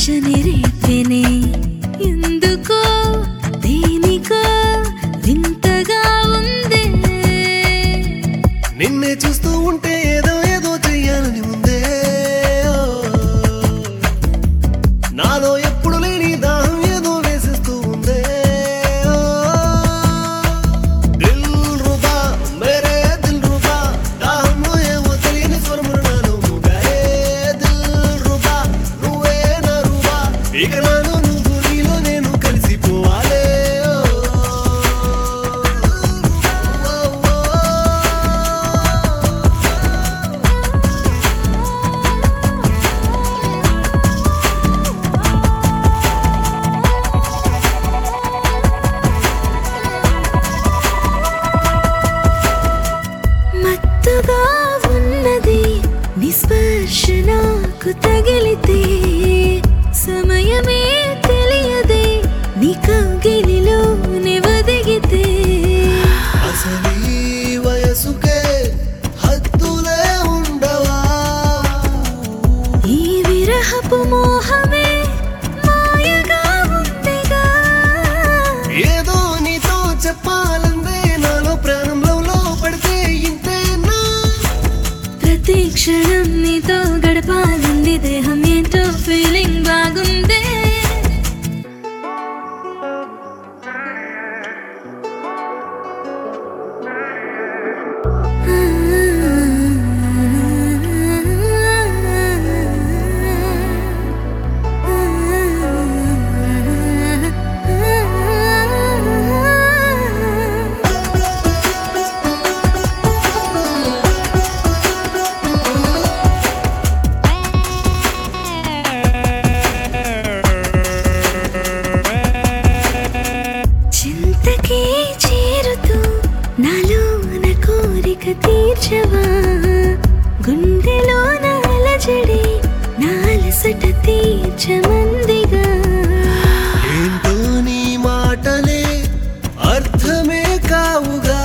ఆశని రేపెనే ఎందుకో దేనికో వింతగా ఉందే నిన్నే చూస్తూ ఉంటే ఏదో ఏదో చెయ్యాలని ఉందే నాలో ఎప్పుడు లేని దాహం ఏదో వేసిస్తూ ఉందే దిల్ రుబా మేరే దిల్ రుబా దాహంలో ఏమో తెలియని స్వరములు నాలో మూగాయే దిల్ రుబా నువ్వే నా రుబా ఇక నాలో నువ్వు నీలో నేను కలిసిపోవాలే మత్తుగా ఉన్నది నిస్పర్శ నాకు తగిలితే సమయమే తెలియదే నీ కౌగిలిలో నివదిగితే అసలీ వయసుకే హద్దులే ఉండవా ఈ విరహపు మోహమే మాయగా ఉందిగా ఏదో నీతో చెప్పాలందే నాలో ప్రాణంలో పడితే ఇంతేనా ప్రతి క్షణం నీతో గడపాలంది దేహం ఏంటో ఫీలింగ్ బాగుందే చింతకి చేరుతూ నాలోన కోరిక తీర్చవా గుండెలోన అలజడి నాలసట తీర్చమందిగా ఏంటో నీ మాటలే అర్థమే కావుగా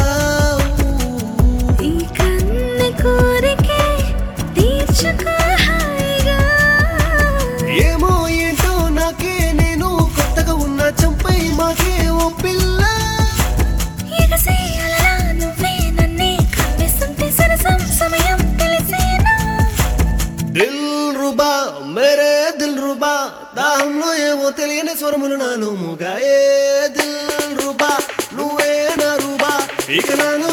ఈ కన్ను కోరికే తీర్చుకో హాయిగా ఏమో ఏంటో నాకే నేను కొత్తగా ఉన్న చంపై మాకే ఓ పిల్ల ఎగసే అలలా నువ్వే నన్నే కవ్విస్తుంటే సరసం సమయం తెలిసేనా దిల్ రుబా మేరే దిల్ రుబా దాహంలో ఏమో తెలియని స్వరములు నాలో మూగాయే దిల్ రుబా నువ్వే నా రుబా ఇక నాలో